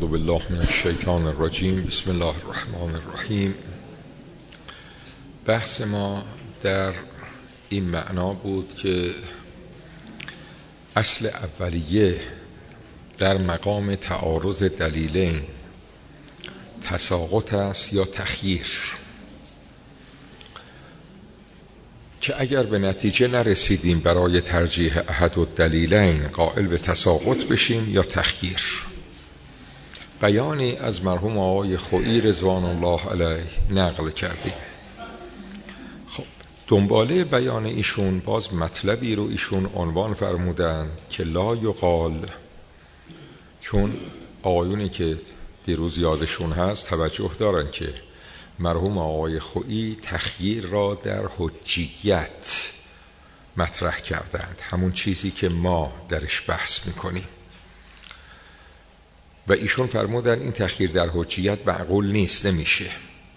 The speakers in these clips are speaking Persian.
بالله من الشیطان الرجیم. بسم الله الرحمن الرحیم. بحث ما در این معنا بود که اصل اولیه در مقام تعارض دلیلین تساقط است یا تخییر، که اگر به نتیجه نرسیدیم برای ترجیح احد الدلیلین قائل به تساقط بشیم یا تخییر. بیانی از مرحوم آقای خویی رضوان الله علیه نقل کردیم. خب دنباله بیان ایشون باز مطلبی رو ایشون عنوان فرمودن که لا یقال، چون آقایونی که دیروز یادشون هست توجه دارن که مرحوم آقای خویی تخییر را در حجیت مطرح کردند، همون چیزی که ما درش بحث میکنیم، و ایشون فرمودن این تخییر در حجیت معقول نیست، نمیشه.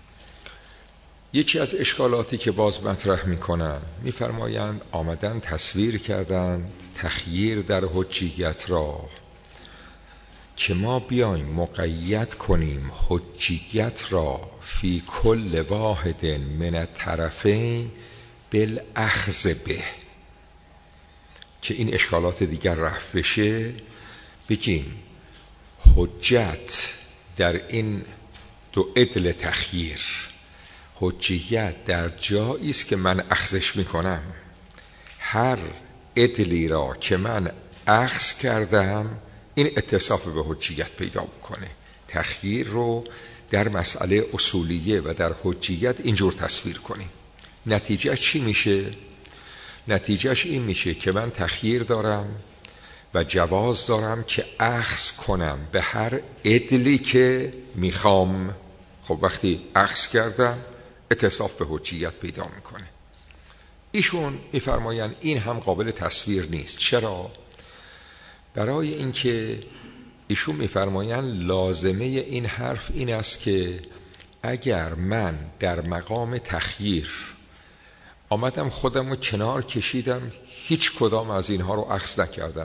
یکی از اشکالاتی که باز مطرح میکنن میفرمایند آمدن تصویر کردند تخییر در حجیت را که ما بیایم مقید کنیم حجیت را فی کل واحد من الطرفین بالاخذ به، که این اشکالات دیگر رفع بشه. بگیم حجت در این دو عدل تخییر، حجیت در جایی است که من اخذش میکنم، هر عدلی را که من اخذ کردم این اتصاف به حجیت پیدا میکنه. تخییر رو در مسئله اصولیه و در حجیت اینجور تصویر کنیم. نتیجه چی میشه؟ نتیجهش این میشه که من تخییر دارم و جواز دارم که اخذ کنم به هر عدلی که میخوام. خب وقتی اخذ کردم اتصاف به حجیت پیدا میکنه. ایشون میفرمایند این هم قابل تصویر نیست. چرا؟ برای اینکه ایشون میفرمایند لازمه این حرف این است که اگر من در مقام تخییر آمدم خودم رو کنار کشیدم، هیچ کدام از اینها رو اخذ نکردم،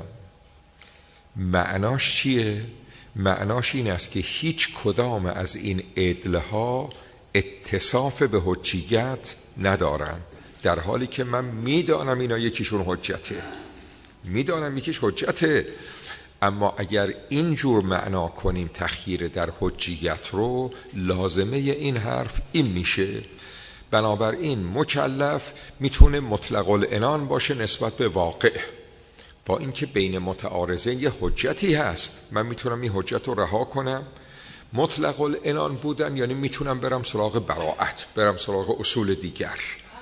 معناش چیه؟ معناش این است که هیچ کدام از این عدلها اتصاف به حجیت ندارن، در حالی که من میدانم اینا یکیشون حجته، میدانم یکیش حجته. اما اگر اینجور معنا کنیم تخییر در حجیت رو، لازمه این حرف این میشه. بنابراین مکلف میتونه مطلق العنان باشه نسبت به واقع، با اینکه بین متعارضین یه حجتی هست، من میتونم این حجت رو رها کنم. مطلق العنان بودن یعنی میتونم برم سراغ براءت، برم سراغ اصول دیگر.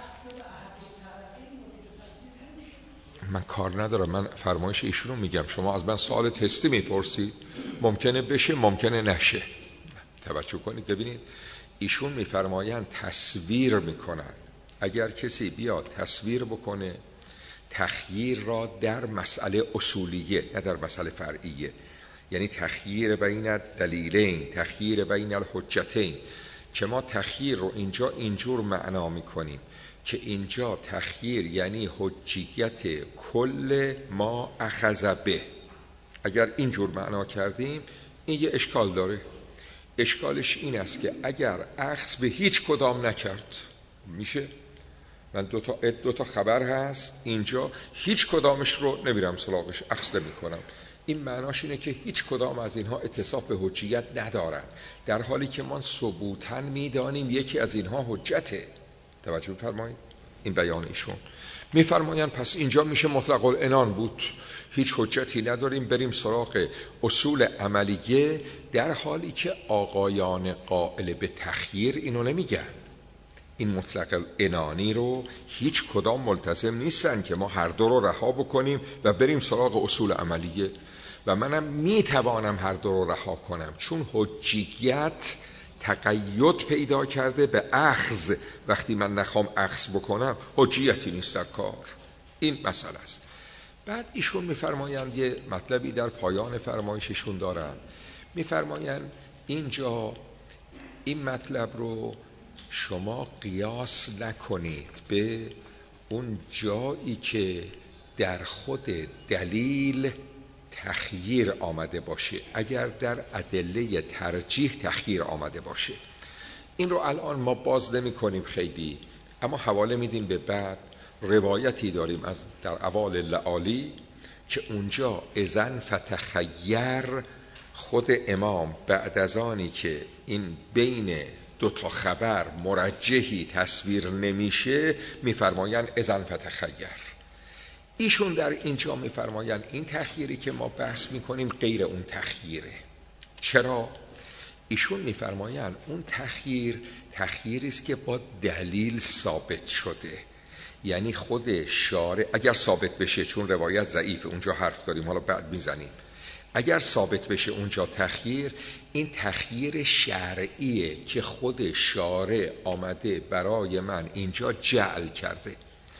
من کار ندارم، من فرمایش ایشون رو میگم. شما از من سوال تستی میپرسید، ممکنه بشه ممکنه نشه. توجه کنید ببینید، ایشون میفرمایند تصویر میکنن. اگر کسی بیاد تصویر بکنه تخییر را در مسئله اصولیه نه در مسئله فرعیه، یعنی تخییر بین دلیلین، تخییر بین الحجتین، که ما تخییر رو اینجا اینجور معنا میکنیم که اینجا تخییر یعنی حجیت کل ما اخذ به. اگر اینجور معنا کردیم این یه اشکال داره. اشکالش این است که اگر اخذ به هیچ کدام نکرد میشه. من دو تا خبر هست اینجا، هیچ کدامش رو نمیرم سراغش، اخذ نمی کنم. این معناش اینه که هیچ کدام از اینها اتصاف به حجیت ندارن، در حالی که ما ثبوتاً میدانیم یکی از اینها حجته. توجه فرمایید. این بیان ایشون میفرمایند پس اینجا میشه مطلق العنان بود، هیچ حجتی نداریم، بریم سراغ اصول عملیه، در حالی که آقایان قائل به تخییر اینو نمیگن. این مطلق العنانی رو هیچ کدام ملتزم نیستن که ما هر دو رو رها بکنیم و بریم سراغ اصول عملیه. و منم میتوانم هر دو رو رها کنم، چون حجیت تقید پیدا کرده به اخذ. وقتی من نخوام اخذ بکنم حجیتی نیست در کار. این مسئله است. بعد ایشون میفرمایند یه مطلبی در پایان فرمایششون دارن، میفرمایند اینجا این مطلب رو شما قیاس نکنید به اون جایی که در خود دلیل تخییر آمده باشه، اگر در ادله ترجیح تخییر آمده باشه. این رو الان ما باز نمی کنیم خیلی، اما حواله میدیم به بعد. روایتی داریم از در اوائل لعالی که اونجا اذن فتخیر، خود امام بعد از آنی که این بین دو تا خبر مرجحی تصویر نمیشه میفرمایند اذن فتخیر. ایشون در اینجا میفرمایند این تخییری که ما بحث میکنیم غیر اون تخییره. چرا؟ ایشون میفرمایند اون تخییری است که با دلیل ثابت شده، یعنی خود شارع اگر ثابت بشه، چون روایت ضعیفه اونجا حرف داریم حالا بعد میزنیم، اگر ثابت بشه اونجا تخییر، این تخییر شرعیه که خود شارع آمده برای من اینجا جعل کرده.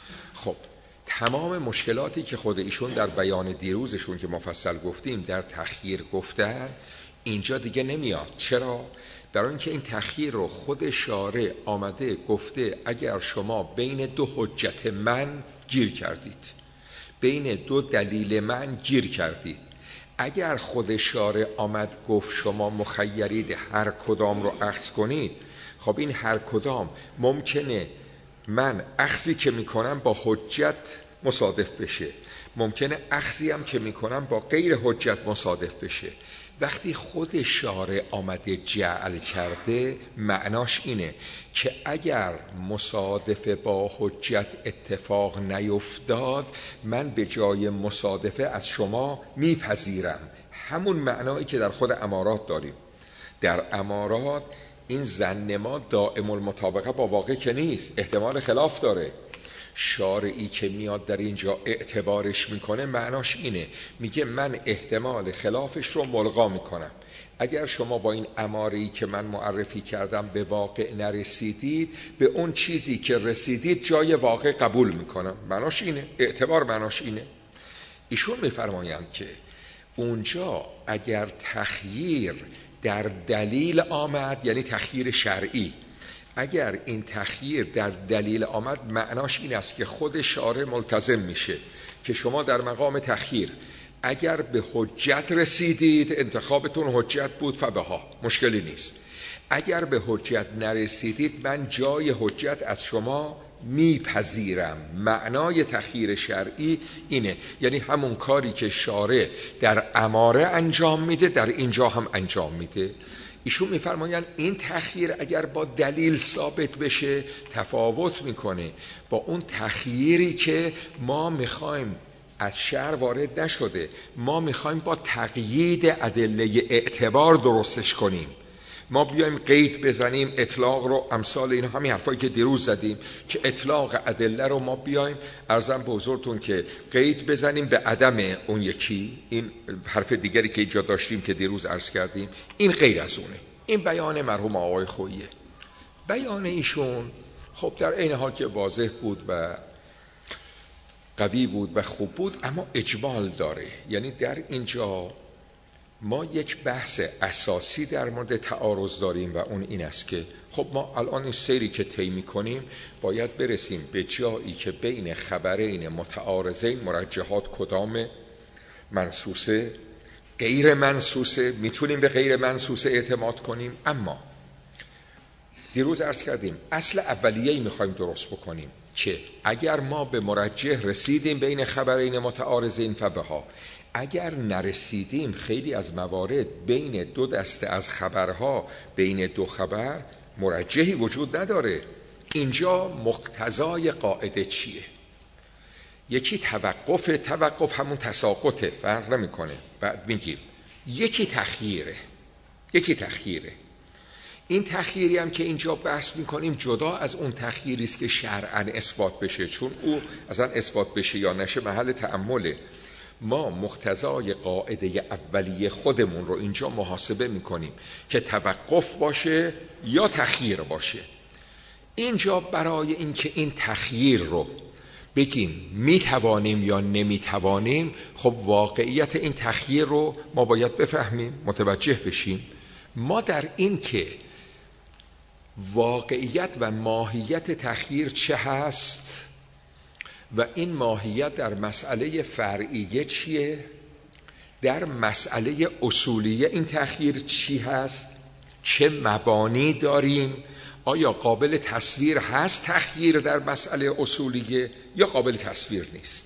خب تمام مشکلاتی که خود ایشون در بیان دیروزشون که مفصل گفتیم در تخییر گفتن اینجا دیگه نمیاد. چرا؟ برای اینکه این تخییر رو خود شارع آمده گفته اگر شما بین دو حجت من گیر کردید، بین دو دلیل من گیر کردید، اگر خود شارع آمد گفت شما مخیرید هر کدام رو اخذ کنید، خب این هر کدام ممکنه من اخذی که میکنم با حجت مصادف بشه، ممکنه اخذی هم که میکنم با غیر حجت مصادف بشه. وقتی خود شارع آمده جعل کرده معناش اینه که اگر مصادفه با حجت اتفاق نیفتاد من به جای مصادفه از شما میپذیرم. همون معنایی که در خود امارات داریم. در امارات این ظن ما دائم المطابقه با واقع که نیست، احتمال خلاف داره. شارعی که میاد در اینجا اعتبارش میکنه معناش اینه، میگه من احتمال خلافش رو ملغا میکنم. اگر شما با این اماره‌ای که من معرفی کردم به واقع نرسیدید، به اون چیزی که رسیدید جای واقع قبول میکنم. معناش اینه، اعتبار معناش اینه. ایشون میفرمایند که اونجا اگر تخییر در دلیل آمد، یعنی تخییر شرعی، اگر این تخییر در دلیل آمد معناش این است که خود شارع ملتزم میشه که شما در مقام تخییر اگر به حجت رسیدید، انتخابتون حجت بود فبها، مشکلی نیست. اگر به حجت نرسیدید من جای حجت از شما میپذیرم. معنای تخییر شرعی اینه، یعنی همون کاری که شارع در اماره انجام میده در اینجا هم انجام میده. ایشون میفرمایند این تخییر اگر با دلیل ثابت بشه تفاوت میکنه با اون تخییری که ما میخوایم، از شرع وارد نشده، ما میخوایم با تقیید ادله اعتبار درستش کنیم. ما بیایم قید بزنیم اطلاق رو، امثال این همین حرفایی که دیروز زدیم که اطلاق ادله رو ما بیایم عرضم به حضورتون که قید بزنیم به عدم اون یکی. این حرف دیگری که اینجا داشتیم که دیروز عرض کردیم، این غیر از اونه. این بیان مرحوم آقای خوییه. بیان ایشون خب در عین حال که واضح بود و قوی بود و خوب بود، اما اجمال داره. یعنی در اینجا ما یک بحث اساسی در مورد تعارض داریم و اون این است که خب ما الان این سیری که طی می‌کنیم باید برسیم به جایی که بین خبرین متعارضین مرجحات کدام، منسوسه، غیر منسوسه، میتونیم به غیر منسوسه اعتماد کنیم. اما دیروز عرض کردیم اصل اولیه‌ای می‌خوایم درست بکنیم که اگر ما به مرجح رسیدیم بین خبرین متعارضین فبها، اگر نرسیدیم خیلی از موارد بین دو دسته از خبرها، بین دو خبر مرجحی وجود نداره. اینجا مقتضای قاعده چیه؟ یکی توقف همون تساقطه، فرق نمیکنه. بعد میگیم یکی تخییره. این تخییری هم که اینجا بحث میکنیم جدا از اون تخییری است که شرعاً اثبات بشه، چون او اصلا اثبات بشه یا نشه محل تأمله. ما مقتضای قاعده اولیه خودمون رو اینجا محاسبه میکنیم که توقف باشه یا تخییر باشه. اینجا برای اینکه این تخییر رو بگیم میتوانیم یا نمیتوانیم، خب واقعیت این تخییر رو ما باید بفهمیم، متوجه بشیم. ما در این که واقعیت و ماهیت تخییر چه هست و این ماهیت در مسئله فرعیه چیه، در مسئله اصولیه این تأخیر چی هست؟ چه مبانی داریم؟ آیا قابل تصویر هست تأخیر در مسئله اصولیه یا قابل تصویر نیست؟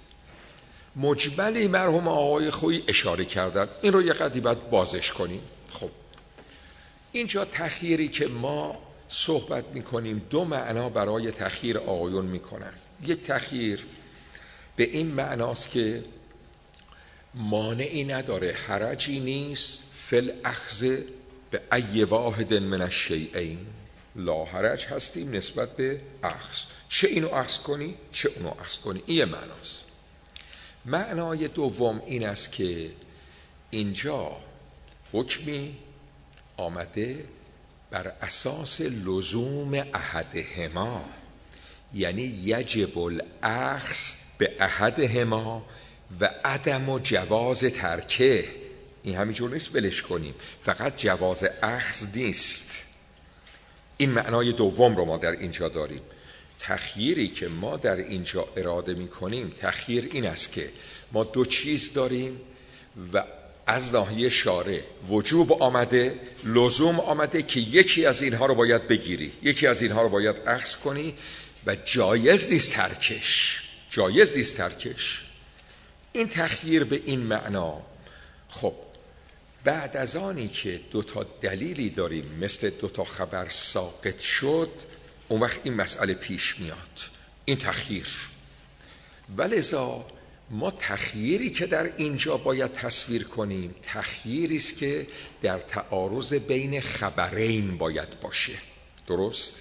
مجملی مرحوم آقای خویی اشاره کردن، این رو یه قدری باید بازش کنیم. خب اینجا تأخیری که ما صحبت میکنیم دو معنا برای تأخیر آقایون میکنن. یک تأخیر به این معناست که مانعی نداره، حرجی نیست فی الاخذ به ای واحد من الشیئین، لا حرج هستیم نسبت به اخذ، چه اینو اخذ کنی چه اونو اخذ کنی. این معناست. معنای دوم این است که اینجا حکمی آمده بر اساس لزوم احدهما، یعنی یجب الاخذ به احدهما و عدم جواز ترکه. این همینجور نیست بلش کنیم، فقط جواز اخذ نیست. این معنای دوم رو ما در اینجا داریم. تخییری که ما در اینجا اراده می کنیم، تخییر این است که ما دو چیز داریم و از ناحیه شارع وجوب آمده، لزوم آمده که یکی از اینها رو باید بگیری، یکی از اینها رو باید اخذ کنی و جایز نیست ترکش، جایز نیست ترکش. این تخییر به این معنا. خب بعد از آنی که دو تا دلیلی داریم مثل دو تا خبر ساقط شد، اون وقت این مسئله پیش میاد، این تخییر. ولذا ما تخییری که در اینجا باید تصویر کنیم تخییری است که در تعارض بین خبرین باید باشه. درست؟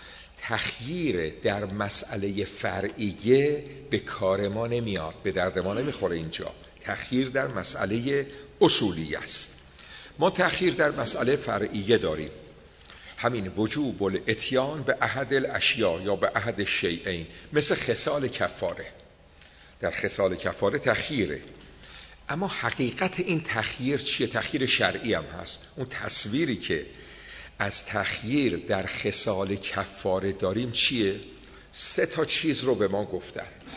تخییر در مسئله فرعیه به کار ما نمیاد، به درد ما نمیخوره. اینجا تخییر در مسئله اصولی است. ما تخییر در مسئله فرعیه داریم، همین وجوب الاتیان به احد الاشیاء یا به احد الشیئین، مثل خصال کفاره. در خصال کفاره تخییره، اما حقیقت این تخییر چیه؟ تخییر شرعی هم هست. اون تصویری که از تخییر در خصال کفاره داریم چیه؟ 3 تا چیز رو به ما گفتند.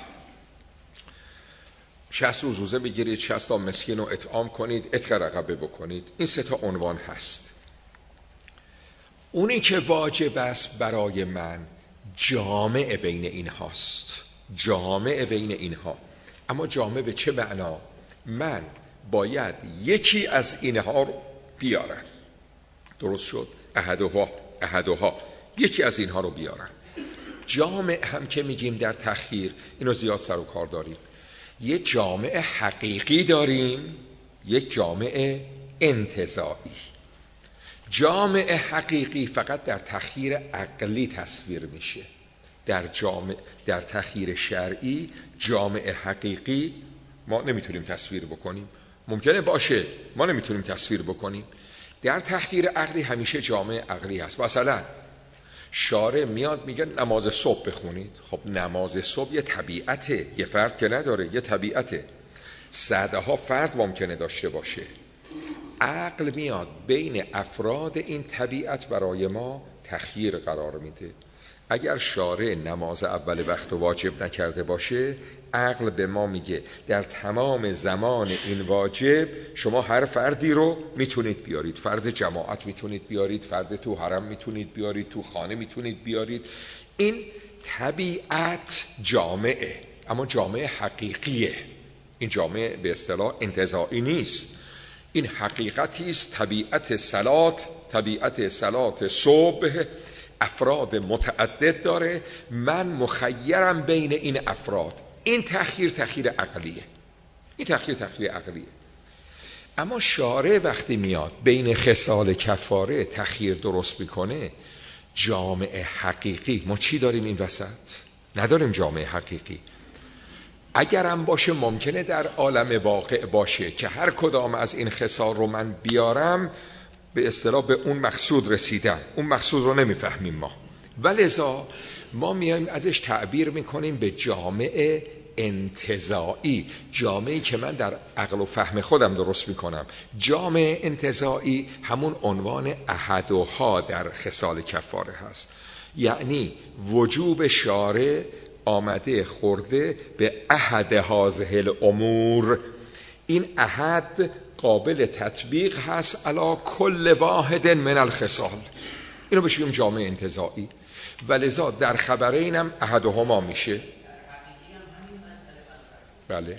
60 روز روزه بگیرید، 60 تا مسکین رو اطعام کنید، عتق رقبه بکنید. این 3 تا عنوان هست. اونی که واجب است برای من جامع بین این هاست، جامع بین اینها. اما جامع به چه معنا؟ من باید یکی از اینها رو بیارم. درست شد؟ احدها یکی از اینها رو بیارم. جامع هم که میگیم در تخییر، اینو زیاد سر و کار داریم. یه جامع حقیقی داریم، یک جامع انتزاعی. جامع حقیقی فقط در تخییر عقلی تصویر میشه. در تخییر شرعی جامع حقیقی ما نمیتونیم تصویر بکنیم. ممکنه باشه، ما نمیتونیم تصویر بکنیم. در تخییر عقلی همیشه جامع عقلی هست. مثلا شارع میاد میگه نماز صبح بخونید. خب نماز صبح یه طبیعته، یه فرد که نداره، یه طبیعته. صدها فرد ممکنه داشته باشه. عقل میاد بین افراد این طبیعت برای ما تخییر قرار میده. اگر شارع نماز اول وقت واجب نکرده باشه، عقل به ما میگه در تمام زمان این واجب شما هر فردی رو میتونید بیارید. فرد جماعت میتونید بیارید، فرد تو حرم میتونید بیارید، تو خانه میتونید بیارید. این طبیعت جامعه، اما جامعه حقیقیه. این جامعه به اصطلاح انتزاعی نیست. این حقیقتی است. طبیعت صلات صبح افراد متعدد داره، من مخیرم بین این افراد. این تخییر عقلیه. این تخییر عقلیه. اما شارع وقتی میاد بین خصال کفاره تخییر درست میکنه، جامع حقیقی. ما چی داریم این وسط؟ نداریم جامع حقیقی. اگرم باشه ممکنه در عالم واقع باشه که هر کدام از این خصال رو من بیارم به اصطلاح به اون مقصود رسیدم. اون مقصود رو نمیفهمیم ما، ولذا ما میایم ازش تعبیر میکنیم به جامع انتزاعی، جامعی که من در عقل و فهم خودم درست میکنم. جامع انتزاعی همون عنوان احدها در خصال کفاره هست، یعنی وجوب شارع آمده خورده به احد هذه الامور. این احد قابل تطبیق هست علی کل واحد من الخصال. اینو بهش میگیم جامعه انتزاعی. ولذا در خبرین هم احدهما میشه. بله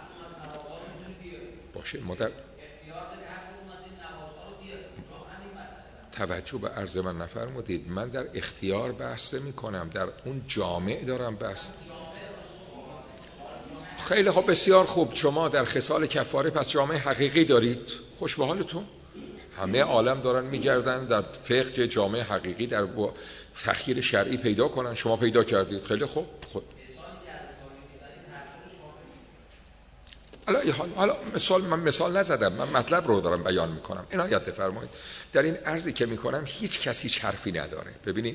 باشه. ما در توجه به عرض من نفرمودید، من در اختیار بحث نمی کنم، در اون جامع دارم بحث. خیلی خوب، بسیار خوب. شما در خصال کفاره پس جامع حقیقی دارید، خوش به حالتون. همه عالم دارن میگردن در فقه جامع حقیقی در تخییر شرعی پیدا کنن، شما پیدا کردید، خیلی خوب. حالا من مثال نزدم، من مطلب رو دارم بیان میکنم، عنایت بفرمایید. در این عرضی که میکنم هیچ کسی حرفی نداره. ببینید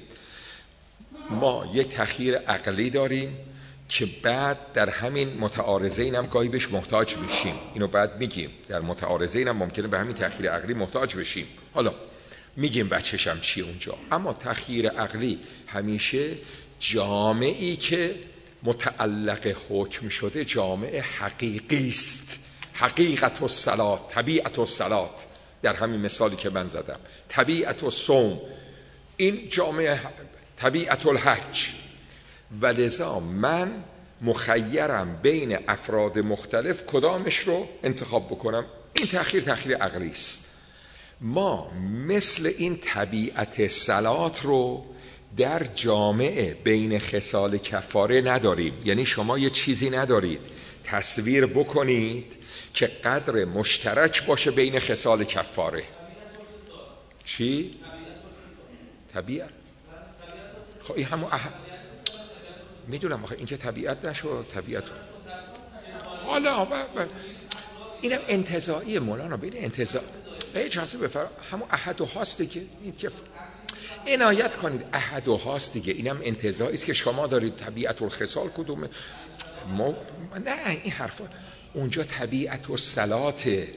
ما یک تخییر عقلی داریم که بعد در همین متعارضین هم گاهی بهش محتاج بشیم، اینو بعد میگیم. در متعارضین هم ممکنه به همین تخییر عقلی محتاج بشیم، حالا میگیم بچه‌ش هم چیه اونجا. اما تخییر عقلی همیشه جامعی که متعلق حکم شده جامعه حقیقی است. حقیقت الصلات، طبیعت الصلات، در همین مثالی که من زدم، طبیعت الصوم، این جامعه طبیعت الحج. ولذا من مخیرم بین افراد مختلف کدامش رو انتخاب بکنم. این تخییر عقلی است. ما مثل این طبیعت صلات رو در جامعه بین خصال کفاره نداریم. یعنی شما یه چیزی ندارید تصویر بکنید که قدر مشترک باشه بین خصال کفاره. چی؟ طبیعت. خب این همون میدونم آخه این که طبیعت نشد، طبیعت حالا اینم انتزاعی مولانا. بین انتزاع اجازه بفرم همون احد و هاست دیگه. این که عنایت کنید احد و هاست دیگه، اینم انتزاعی است که شما دارید طبیعت الخصال کدومه. نه این حرفا اونجا طبیعت الصلاته.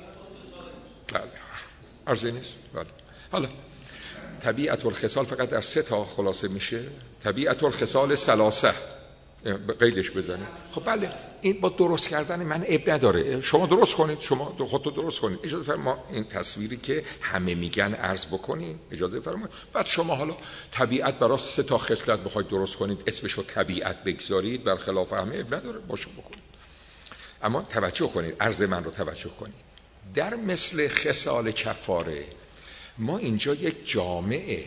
بله عرضی نیست. بله حالا طبیعت الخصال فقط در 3 تا خلاصه میشه. طبیعت الخصال ثلاثه قیدش بزنید. خب بله این با درست کردن من عیب نداره، شما درست کنید، شما خودتون درست کنید. اجازه فرمایید ما این تصویری که همه میگن عرض بکنیم، اجازه فرمایید. بعد شما حالا طبیعت برای 3 تا خصلت بخواید درست کنید اسمشو طبیعت بگذارید، برخلاف همه عیب نداره، باشو بکنید. اما توجه کنید، عرض من رو توجه کنید. در مثل خصال کفاره ما اینجا یک جامعه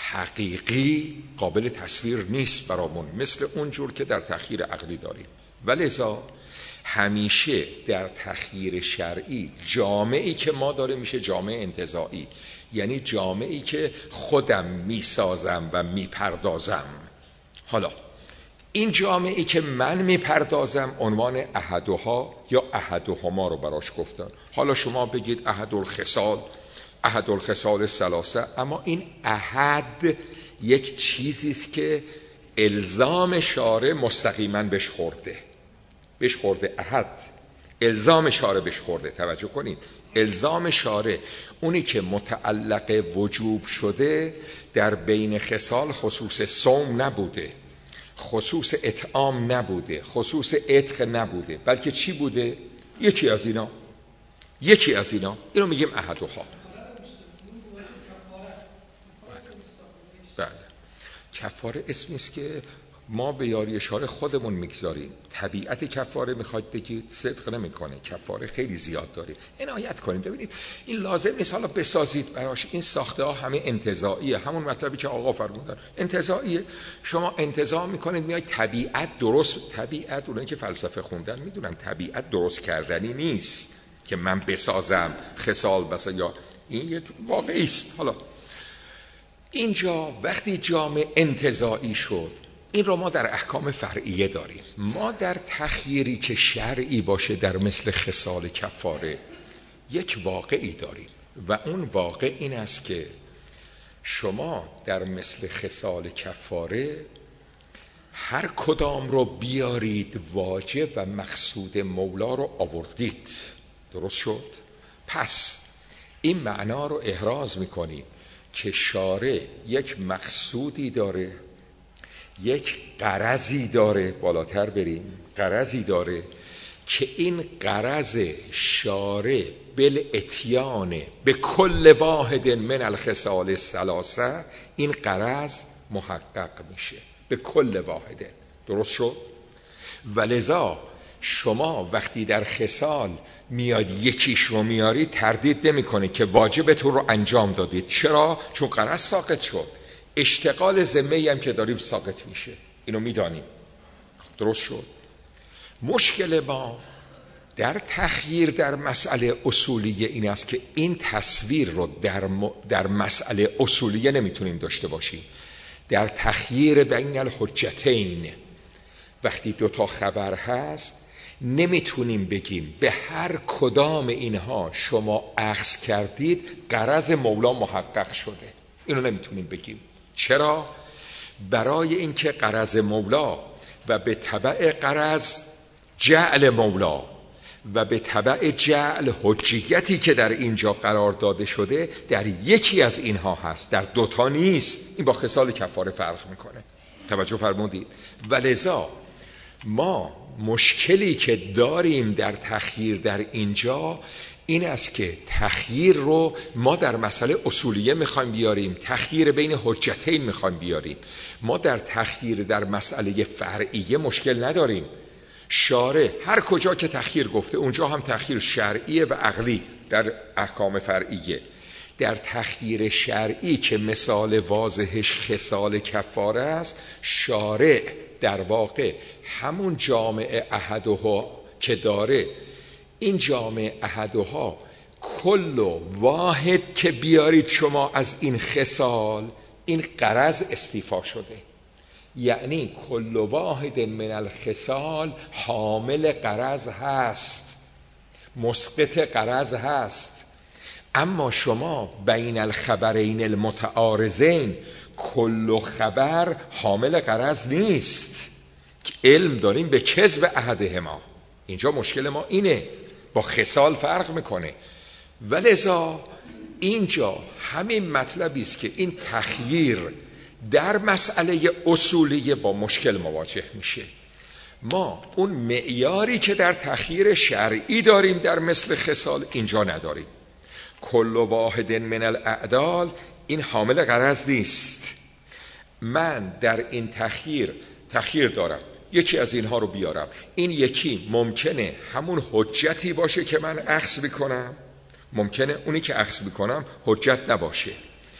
حقیقی قابل تصویر نیست برامون، مثل اونجور که در تخییر عقلی داریم. ولذا همیشه در تخییر شرعی جامعی که ما داریم میشه جامعه انتزاعی، یعنی جامعی که خودم میسازم و میپردازم. حالا این جامعی که من میپردازم عنوان احدها یا احدهما رو براش گفتن. حالا شما بگید احد الخصال، احد الخصال ثلاثه، اما این احد یک چیزی است که الزام شارع مستقیما بهش خورده. احد الزام شارع بهش خورده. توجه کنید، الزام شارع اونی که متعلق وجوب شده در بین خصال خصوص صوم نبوده، خصوص اطعام نبوده، خصوص عتق نبوده، بلکه چی بوده؟ یکی از اینا. اینو میگیم احدها. بله کفاره اسمی است که ما به یاری شارع خودمون میگذاریم. طبیعت کفاره میخواید بگید صدق نمیکنه، کفاره خیلی زیاد داره. عنایت کنید. ببینید این لازم نیست حالا بسازید براش، این ساخته ها همه انتزاعیه، همون مطلبی که آقا فرمودن انتزاعیه. شما انتزاع میکنید میای طبیعت درست. طبیعت اونایی که فلسفه خوندن میدونن طبیعت درست کردنی نیست که من بسازم خصال مثلا، یا این یه واقعی است. حالا اینجا وقتی جامع انتزاعی شد، این رو ما در احکام فرعیه داریم. ما در تخییری که شرعی باشه در مثل خصال کفاره یک واقعی داریم و اون واقع این است که شما در مثل خصال کفاره هر کدام رو بیارید واجب و مقصود مولا رو آوردید. درست شد؟ پس این معنا رو احراز میکنید که شارع یک مقصودی داره، یک غرضی داره، بالاتر بریم، غرضی داره که این غرض شارع بالاتیان به کل واحد من الخصال الثلاثه، این غرض محقق میشه به کل واحد. درست شد؟ ولذا شما وقتی در خصال میاد یکیش رو میاری تردید نمیکنه که واجبتون رو انجام دادید. چرا؟ چون غرض ساقط شد. اشتغال ذمه‌ای هم که داریم ساقط میشه، اینو میدانیم. درست شد؟ مشکل ما در تخییر در مسئله اصولیه این است که این تصویر رو در مسئله اصولیه نمیتونیم داشته باشیم. در تخییر بین الحجتین وقتی دوتا خبر هست نمیتونیم بگیم به هر کدام اینها شما اخذ کردید غرض مولا محقق شده. اینو نمیتونیم بگیم. چرا؟ برای اینکه غرض مولا و به تبع غرض جعل مولا و به تبع جعل حجیتی که در اینجا قرار داده شده در یکی از اینها هست، در دوتا نیست. این با خصال کفاره فرق میکنه. توجه فرمودید؟ ولذا ما مشکلی که داریم در تخییر در اینجا این است که تخییر رو ما در مسئله اصولیه میخوایم بیاریم، تخییر بین حجتین میخوایم بیاریم. ما در تخییر در مسئله فرعیه مشکل نداریم. شارع هر کجا که تخییر گفته اونجا هم تخییر شرعی و عقلی در احکام فرعیه. در تخییر شرعی که مثال واضحش خصال کفاره است، شارع در واقع همون جامع احدها که داره، این جامع احدها کل واحد که بیارید شما از این خصال، این غرض استیفا شده. یعنی کل واحد من الخصال حامل غرض هست، مسقط غرض هست. اما شما بین الخبرین المتعارضین کل خبر حامل غرض نیست. علم داریم به کذب احدهما. اینجا مشکل ما اینه، با خصال فرق میکنه. ولذا اینجا همین مطلبی است که این تخییر در مسئله اصولیه با مشکل مواجه میشه. ما اون معیاری که در تخییر شرعی داریم در مثل خصال اینجا نداریم. کل واحد من الاعدال این حامل غرض نیست. من در این تخییر دارم، یکی از اینها رو بیارم، این یکی ممکنه همون حجتی باشه که من اخذ میکنم، ممکنه اونی که اخذ میکنم حجت نباشه.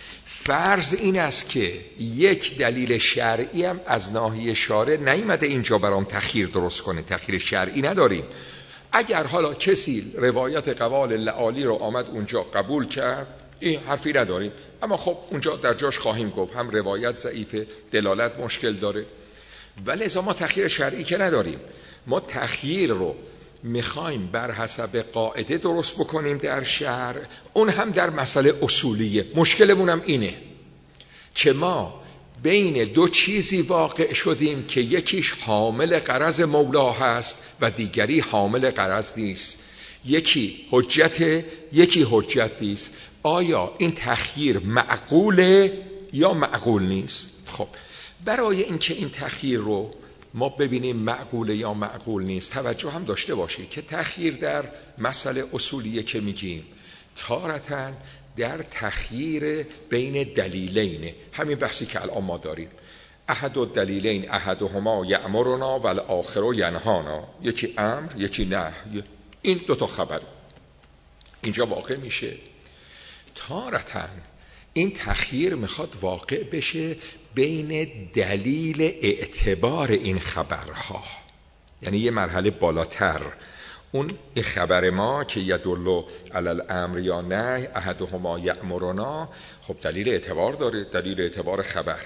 فرض این است که یک دلیل شرعی هم از ناحیه شارع نیامده اینجا برام تخییر درست کنه، تخییر شرعی نداریم. اگر حالا کسی روایت قوال لعالی رو آمد اونجا قبول کرد، این حرفی نداریم. اما خب اونجا در جاش خواهیم گفت هم روایت ضعیفه، دلالت مشکل داره. ولی ما تخییر شرعی که نداریم. ما تخییر رو میخوایم بر حسب قاعده درست بکنیم در شرع، اون هم در مسئله اصولیه. مشکلمون هم اینه که ما بین دو چیزی واقع شدیم که یکیش حامل غرض مولا هست و دیگری حامل غرض نیست. یکی حجت، یکی حجت نیست. آیا این تخییر معقوله یا معقول نیست؟ خب برای اینکه این تخییر رو ما ببینیم معقوله یا معقول نیست، توجه هم داشته باشید که تخییر در مسئله اصولیه که میگیم تارتاً در تخییر بین دلیلین، همین بحثی که الان ما داریم، احد الدلیلین احدهما یأمرنا و الاخر ینهانا، یکی امر یکی نهی، این دوتا خبر اینجا واقع میشه. تارتاً این تخییر میخواد واقع بشه بین دلیل اعتبار این خبرها، یعنی یه مرحله بالاتر. اون خبر ما که یدل علی الامر یا نهی احدهما یأمرنا، خب دلیل اعتبار داره، دلیل اعتبار خبر.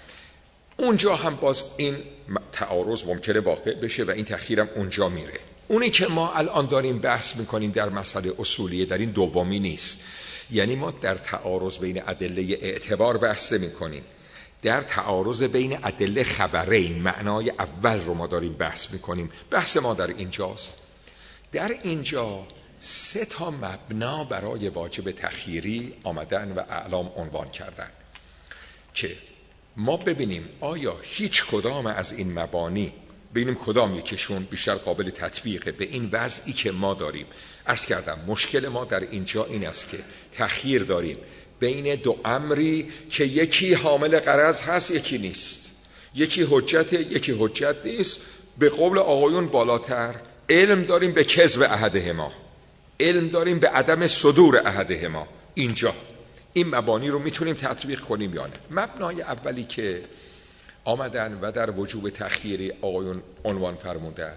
اونجا هم باز این تعارض ممکنه واقع بشه و این تخییرم اونجا میره. اونی که ما الان داریم بحث میکنیم در مسئله اصولیه در این دومی نیست. یعنی ما در تعارض بین ادله اعتبار بحث میکنیم، در تعارض بین ادله خبرین معنای اول رو ما داریم بحث میکنیم. بحث ما در اینجاست. در اینجا 3 مبنا برای واجب تخییری آمدن و اعلام عنوان کردن که ما ببینیم آیا هیچ کدام از این مبانی ببینیم کدام یکیشون بیشتر قابل تطبیقه به این وضعی که ما داریم. عرض کردم مشکل ما در اینجا این است که تخییر داریم بین دو امری که یکی حامل غرض هست یکی نیست، یکی حجت یکی حجت نیست. به قول آقایون بالاتر علم داریم به کذب احدهما، علم داریم به عدم صدور احدهما. اینجا این مبانی رو میتونیم تطبیق کنیم یا نه؟ مبنای اولی که آمدن و در وجوب تخییری آقایون عنوان فرمودن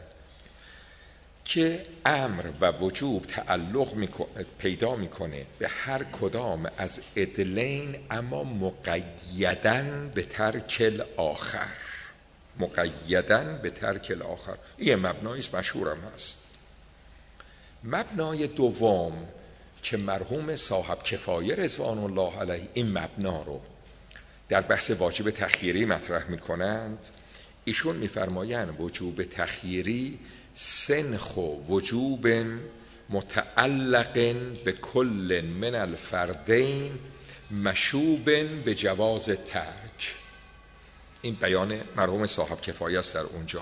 که امر و وجوب تعلق پیدا میکنه به هر کدام از عدلین، اما مقیدن به ترک الاخر، مقیدن به ترک الاخر. این مبناییست مشهورم هست. مبنای دوم که مرحوم صاحب کفایه رضوان الله علیه این مبنا رو در بحث واجب تخییری مطرح میکنند، ایشون میفرمایند وجوب تخییری سنخ و وجوب متعلق به کل من الفردین مشوب به جواز ترک. این بیان مرحوم صاحب کفایه است در اونجا.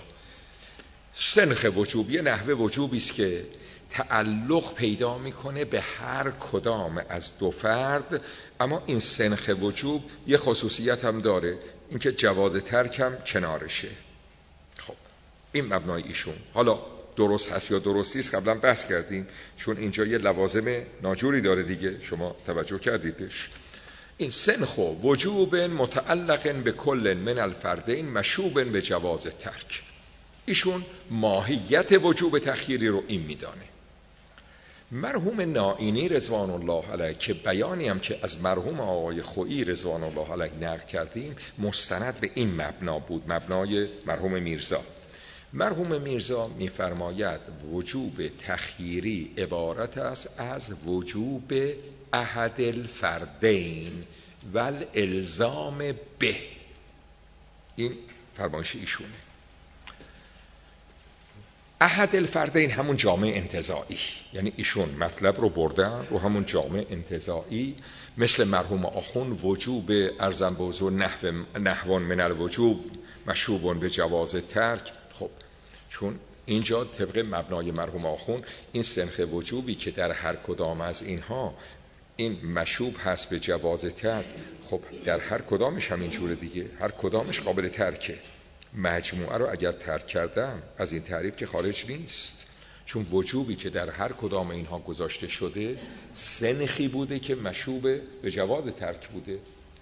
سنخ وجوب یه نحوه وجوبی است که تعلق پیدا میکنه به هر کدام از دو فرد، اما این سنخ وجوب یه خصوصیت هم داره، اینکه جواز ترک هم کنارشه. خب این مبنای ایشون. حالا درست هست یا درست نیست قبلا بحث کردیم، چون اینجا یه لوازم ناجوری داره دیگه، شما توجه کردیدش. این سنخ وجوب متعلق به کل من الفردین مشوب به جواز ترک. ایشون ماهیت وجوب تخییری رو این میدانه. مرحوم نائینی رضوان الله علیه که بیانی هم که از مرحوم آقای خویی رضوان الله علیه نقل کردیم مستند به این مبنا بود، مبنای مرحوم میرزا. مرحوم میرزا میفرماید وجوب تخییری عبارت است از وجوب احد الفردین و الالزام به. این فرمایش ایشونه. احد الفردین همون جامع انتزاعی، یعنی ایشون مطلب رو بردن رو همون جامع انتزاعی، مثل مرحوم آخون وجوب ارزم به حضور نحوان من الوجوب مشوبون به جواز ترک. خب چون اینجا طبق مبنای مرحوم آخون این سنخ وجوبی که در هر کدام از اینها این مشوب هست به جواز ترک، خب در هر کدامش همین جوره دیگه، هر کدامش قابل ترکه. مجموعه رو اگر ترک کردم از این تعریف که خارج نیست، چون وجوبی که در هر کدام اینها گذاشته شده سنخی بوده که مشوب به جواز ترک بوده.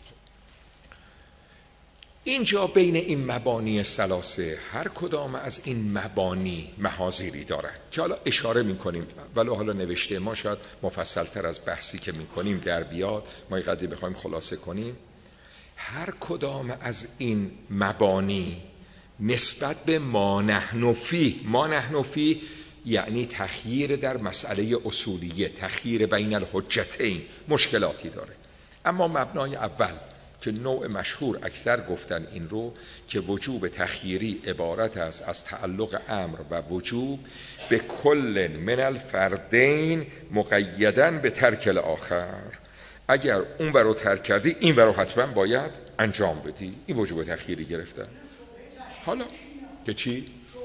اینجا بین این مبانی ثلاثه هر کدام از این مبانی محاذیری دارن که حالا اشاره میکنیم، ولو حالا نوشته ما شاید مفصل تر از بحثی که میکنیم در بیاد، ما یه قدری بخوایم خلاصه کنیم. هر کدام از این مبانی نسبت به ما نحن فیه یعنی تخییر در مسئله اصولیه، تخییر بین الحجتین مشکلاتی داره. اما مبنای اول که نوع مشهور اکثر گفتن این رو که وجوب تخییری عبارت است از تعلق امر و وجوب به کل من الفردین مقیدن به ترک الاخر. اگر اون رو ترک کردی این رو حتما باید انجام بدی. این وجوب تخییری گرفتن. حالا که چی؟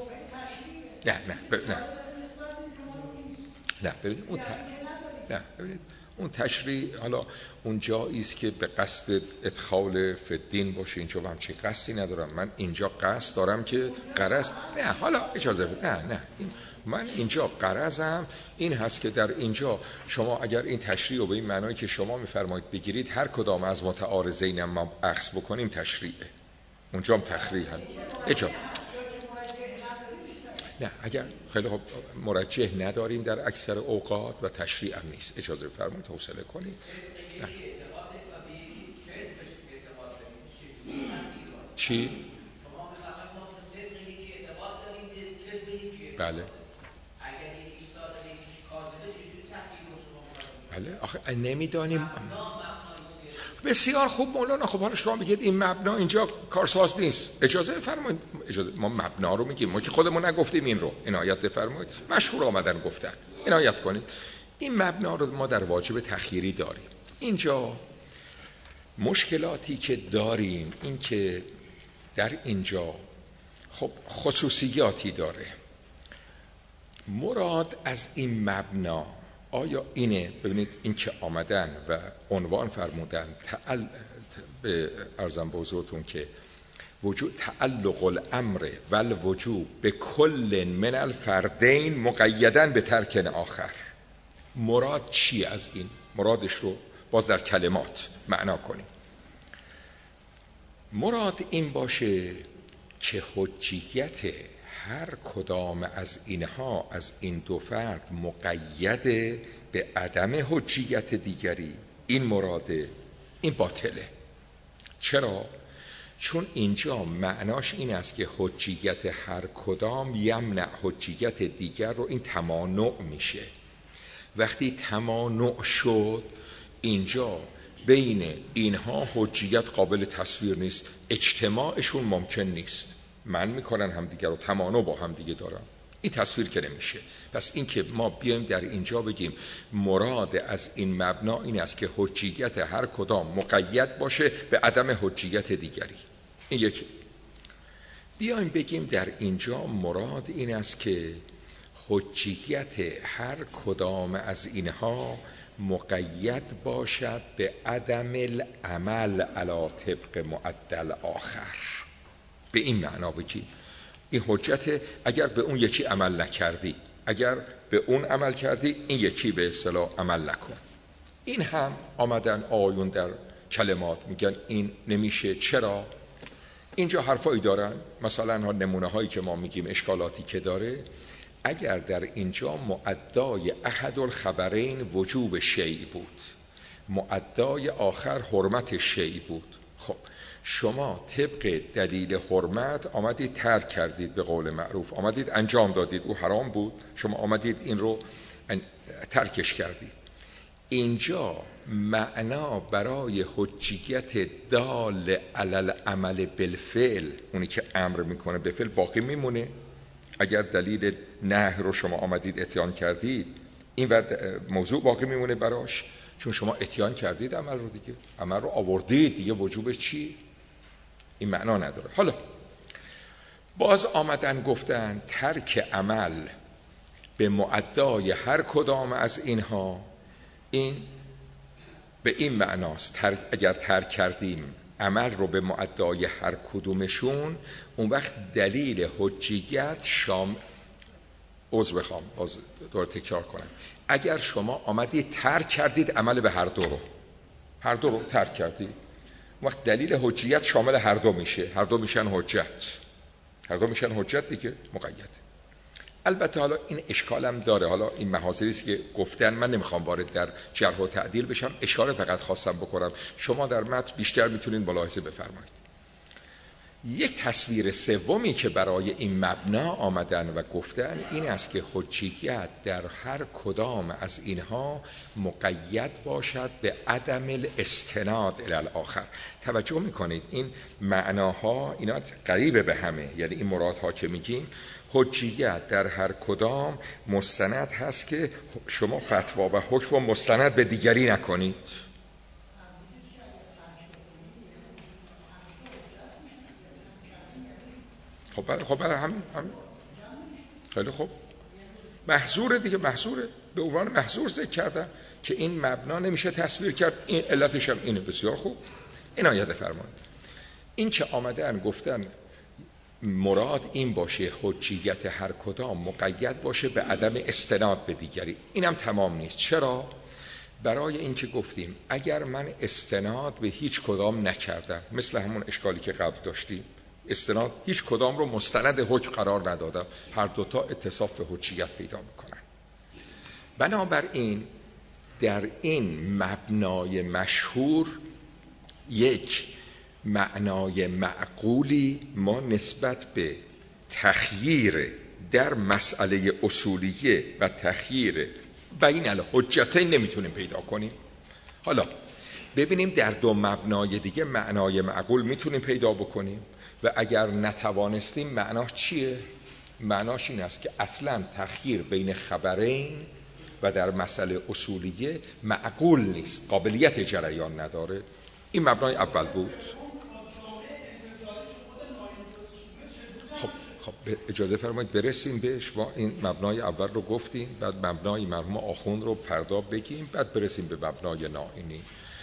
نه ببینید اون تشریع حالا اون جایی است که به قصد ادخال فدین باشه. اینجا هم چه قصدی ندارم، من اینجا قصد دارم که غرض نه، حالا اجازه بده، نه من اینجا غرضم این هست که در اینجا شما اگر این تشریع رو به این معنایی که شما میفرمایید بگیرید هر کدام از متعارضین ما اخذ بکنیم تشریعه، اونجا هم تخریح هم اجازه نه. اگر خیلی خوب مرجح نداریم در اکثر اوقات و تشریع هم نیست، اجازه بفرمایید حوصله کنید. چی؟ بله بله آخه نمیدانیم. بسیار خوب مولانا. خب حالا شما بگید این مبنا اینجا کارساز نیست، اجازه بفرمایید، اجازه. ما مبنا رو میگیم، ما که خودمون نگفتیم این رو، عنایت بفرمایید. مشهور آمدن گفتن، عنایت کنید. این مبنا رو ما در واجب تخییری داریم. اینجا مشکلاتی که داریم این که در اینجا خب خصوصیاتی داره. مراد از این مبنا آیا اینه؟ ببینید این که آمدن و عنوان فرمودن به ارزم به حضورتون که وجود تعلق الامر و الوجوب به کل من الفردین مقیدن به ترک آخر. مراد چی از این؟ مرادش رو باز در کلمات معنا کنیم. مراد این باشه که حجیت هر کدام از اینها، از این دو فرد، مقید به عدم حجیت دیگری. این مراده، این باطله. چرا؟ چون اینجا معناش این است که حجیت هر کدام یمنع حجیت دیگر رو، این تمانع میشه. وقتی تمانع شد اینجا بین اینها حجیت قابل تصویر نیست، اجتماعشون ممکن نیست، معنی میکنن همدیگر رو، تمانع با همدیگه دارن، این تصویر که نمیشه. پس این که ما بیایم در اینجا بگیم مراد از این مبنا این است که حجیت هر کدام مقید باشه به عدم حجیت دیگری، این یکی. بیایم بگیم در اینجا مراد این است که حجیت هر کدام از اینها مقید باشد به عدم العمل علی طبق معدل آخر. به این معنا بگیم این حجت، اگر به اون یکی عمل نکردی، اگر به اون عمل کردی، این یکی به اصطلاح عمل نکن. این هم آمدن آیون در کلمات میگن این نمیشه. چرا؟ اینجا حرفایی دارن، مثلا نمونه هایی که ما میگیم اشکالاتی که داره، اگر در اینجا معدای احد الخبرین وجوب شیء بود، معدای آخر حرمت شیء بود، خب شما طبق دلیل حرمت آمدید ترک کردید، به قول معروف آمدید انجام دادید، او حرام بود، شما آمدید این رو ترکش کردید. اینجا معنا برای حجیت دال علی العمل بالفعل، اونی که امر میکنه به فعل، باقی میمونه. اگر دلیل نهی رو شما آمدید اتیان کردید، این موضوع باقی میمونه براش، چون شما اتیان کردید عمل رو، دیگه عمل رو آوردید، دیگه وجوبش چی؟ این معنا نداره. حالا باز آمدن گفتن ترک عمل به معدای هر کدام از اینها، این به این معناست اگر ترک کردیم عمل رو به معدای هر کدومشون، اون وقت دلیل حجیت عذر بخوام باز دوباره تکرار کنم، اگر شما آمدید ترک کردید عمل به هر دو رو ترک کردید، وقت دلیل حجیت شامل هر دو میشه، هر دو میشن حجت دیگه، مقید. البته حالا این اشکالم داره، حالا این محاذیری است که گفتن، من نمیخوام وارد در جرح و تعدیل بشم، اشاره فقط خواستم بکنم، شما در متن بیشتر میتونید ملاحظه بفرمایید. یک تصویر سومی که برای این مبنا آمدن و گفتن این است که حجیت در هر کدام از اینها مقید باشد به عدم الاستناد الی الاخر. توجه میکنید این معناها اینا قریبه به همه، یعنی این مرادها که میگیم حجیت در هر کدام مستند هست که شما فتوا و حکم مستند به دیگری نکنید. خب برای هم خیلی خوب، محظوره دیگه، محظوره، به عنوان محظور ذکر کردم که این مبنا نمیشه تصویر کرد، این علتش هم اینه. بسیار خوب، عنایت فرمایید. این که آمدن گفتن مراد این باشه حجیت هر کدام مقید باشه به عدم استناد به دیگری، اینم تمام نیست. چرا؟ برای این که گفتیم اگر من استناد به هیچ کدام نکردم، مثل همون اشکالی که قبل داشتیم، استناد هیچ کدام رو مستند حکم قرار ندادم، هر دوتا اتصاف به حجیت پیدا میکنن. بنابراین در این مبنای مشهور یک معنای معقولی ما نسبت به تخییر در مسئله اصولیه و تخییر بین الحجتین نمیتونیم پیدا کنیم. حالا ببینیم در دو مبنای دیگه معنای معقول میتونیم پیدا بکنیم و اگر نتوانستیم معناش چیه؟ معناش این است که اصلا تخییر بین خبرین و در مسئله اصولیه معقول نیست، قابلیت جریان نداره. این مبنای اول بود. خب خب اجازه فرمایید برسیم بهش. و این مبنای اول رو گفتیم، بعد مبنای مرحوم آخوند رو فردا بگیم، بعد برسیم به مبنای نائینی.